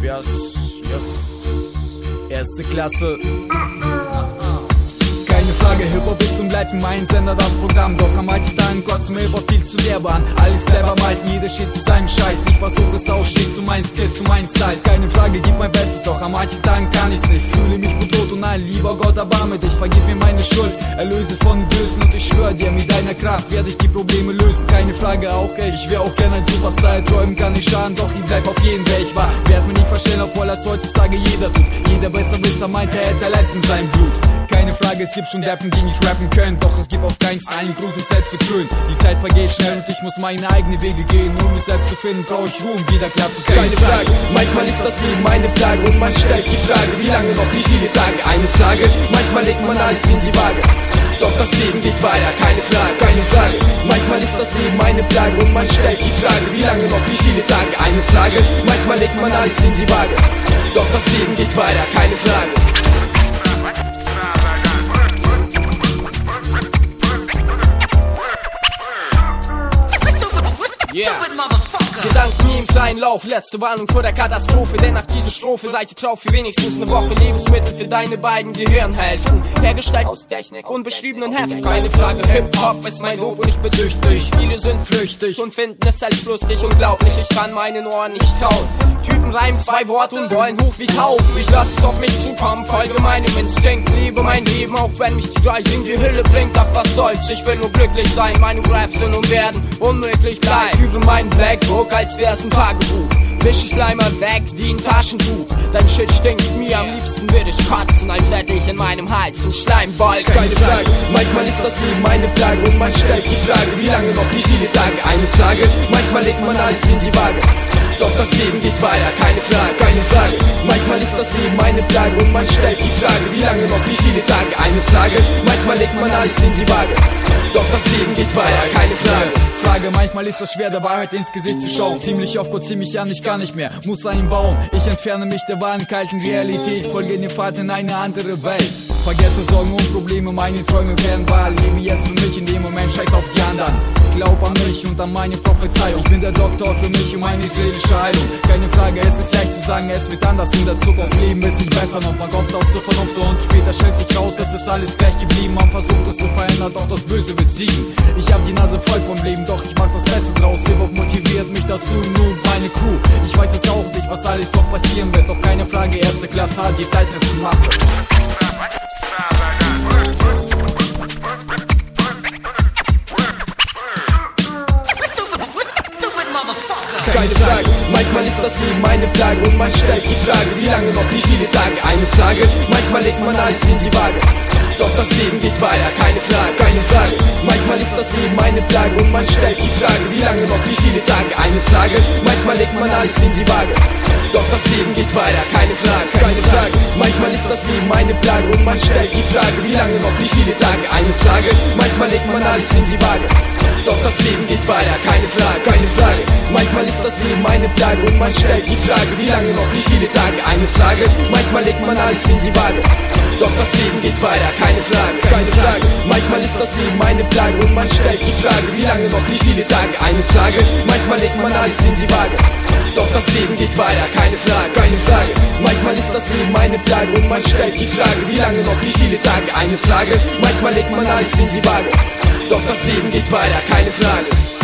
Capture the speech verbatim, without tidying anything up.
Yes, yes. Erste Klasse. Keine Frage, Hip-Hop ist und bleibt mein Sender das Programm. Doch am heutigen Tag Gottes mir Hip-Hop viel zu lehrbar an. Alles clever malten, jeder steht zu seinem Scheiß. Ich versuche es auch, steht zu meinen Skills, zu meinen Styles. Keine Frage, gib mein Bestes, doch am heutigen Tag kann ich's nicht. Fühle mich tot und nein, lieber Gott, erbarme dich. Vergib mir meine Schuld, erlöse von Bösen. Und ich schwör dir, mit deiner Kraft werde ich die Probleme lösen. Keine Frage, auch ey, ich wär auch gern ein Superstar. Träumen kann nicht schaden, doch ich bleib auf jeden, wer ich war. Werd mir nicht verstehen, obwohl als heutzutage jeder tut. Jeder Besserwisser meint, er hätte Talent in seinem Blut. Keine Frage, es gibt schon Deppen, die nicht rappen können. Doch es gibt auf keinen einen Grund, sich selbst zu krönen. Die Zeit vergeht schnell und ich muss meine eigenen Wege gehen. Um mich selbst zu finden, brauche ich Ruhe, um wieder klar zu sein. Keine Frage, manchmal ist das Leben eine Frage. Und man stellt die Frage, wie lange noch, wie viele Tage? Eine Frage, manchmal legt man alles in die Waage. Doch das Leben geht weiter, keine Frage, keine Frage. Manchmal ist das Leben eine Frage und man stellt die Frage, wie lange noch, wie viele Tage? Eine Frage, manchmal legt man alles in die Waage. Doch das Leben geht weiter, keine Frage. Yeah. Gedanken nie im kleinen Lauf, letzte Warnung vor der Katastrophe. Denn nach dieser Strophe seid ihr drauf für wenigstens eine Woche Lebensmittel für deine beiden Gehirnhälften. Hergestellt aus Technik und beschriebenen Heften. Keine Frage, Hip-Hop ist mein Lob und ich bin süchtig. Viele sind flüchtig und finden es selbst lustig. Unglaublich, ich kann meinen Ohren nicht trauen. Typen reimen zwei Worte und wollen hoch wie Tauben. Ich lass es auf mich zukommen, folge meinem Instinkt. Liebe mein Leben, auch wenn mich die Gleich in die Hülle bringt. Ach was soll's, ich will nur glücklich sein. Meine Raps sind und werden unmöglich bleiben. Führe meinen Blackbook, als wär's ein Tagebuch. Wisch ich Slimer weg wie ein Taschentuch. Dein Shit stinkt mir, am liebsten würde ich kotzen, als hätte ich in meinem Hals einen Schleimball. Keine Frage, manchmal ist das Leben eine Frage und man stellt die Frage, wie lange noch, wie viele Tage? Eine Frage, manchmal legt man alles in die Waage. Doch das Leben geht weiter, keine Frage, keine Frage. Manchmal ist das Leben eine Frage und man stellt die Frage, wie lange noch, wie viele Tage? Eine Frage, manchmal legt man alles in die Waage. Doch das Leben geht weiter, keine Frage. Frage, manchmal ist es schwer, der Wahrheit ins Gesicht zu schauen. Ziemlich oft, Gott zieh mich an, ich kann nicht mehr, muss einen bauen. Ich entferne mich der wahren, kalten Realität, folge den Pfad in eine andere Welt. Vergesse Sorgen und Probleme, meine Träume werden wahr. Lebe jetzt für mich in dem Moment, scheiß auf die anderen. Glaub an mich und an meine Prophezeiung. Ich bin der Doktor für mich und meine seelische Heilung. Keine Frage, es ist leicht zu sagen, es wird anders in der Zukunft. Das Leben wird sich bessern und man kommt auch zur Vernunft. Und später stellt sich raus, es ist alles gleich geblieben. Man versucht es zu verändern, doch das Böse wird siegen. Ich hab die Nase voll vom Leben, doch ich mach das Beste draus. Hip-Hop motiviert mich dazu, nur meine Crew. Ich weiß es auch nicht, was alles noch passieren wird. Doch keine Frage, erste Klasse hat die Masse. Keine Frage, manchmal ist das Leben eine Frage und man stellt die Frage, wie lange noch, wie viele Tage? Eine Frage, manchmal legt man alles in die Waage. Doch das Leben geht weiter, keine Frage, keine Frage. Manchmal ist das Leben eine Frage und man stellt die Frage, wie lange noch, wie viele Tage? Eine Frage, manchmal legt man alles in die Waage. Doch das Leben geht weiter, keine Frage, keine Frage. Manchmal ist das Leben eine Frage und man stellt die Frage, wie lange noch, wie viele Tage? Eine Frage, manchmal legt man alles in die Waage. Doch das Leben geht weiter, keine Frage, keine Frage. Manchmal ist das Leben eine Frage und man stellt die Frage, wie lange noch, wie viele Tage? Eine Frage, manchmal legt man alles in die Waage. Doch das Leben geht weiter, keine Frage, keine Frage. Manchmal ist das Leben eine Frage und man stellt die Frage, wie lange noch, wie viele Tage? Eine Frage, manchmal legt man alles in die Waage. Doch das Leben geht weiter, keine Frage, keine Frage. Manchmal ist das Leben eine Frage und man stellt die Frage, wie lange noch, wie viele Tage? Eine Frage, manchmal legt man alles in die Waage. Doch das Leben geht weiter, keine Frage.